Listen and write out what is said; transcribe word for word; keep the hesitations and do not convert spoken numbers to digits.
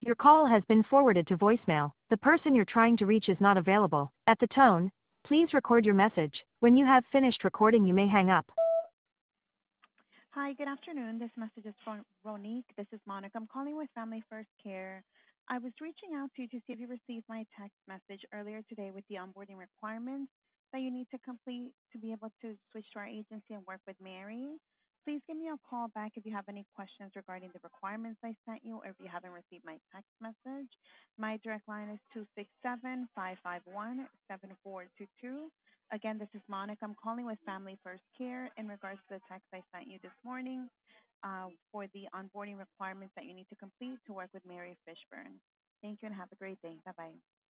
Your call has been forwarded to voicemail. The person you're trying to reach is not available. At the tone, please record your message. When you have finished recording, you may hang up. Hi, good afternoon. This message is from Ronique. This is Monica. I'm calling with Family First Care. I was reaching out to you to see if you received my text message earlier today with the onboarding requirements that you need to complete to be able to switch to our agency and work with Mary. Please give me a call back if you have any questions regarding the requirements I sent you or if you haven't received my text message. My direct line is two six seven, five five one, seven four two two. Again, this is Monica. I'm calling with Family First Care in regards to the text I sent you this morning uh, for the onboarding requirements that you need to complete to work with Mary Fishburne. Thank you and have a great day. Bye-bye.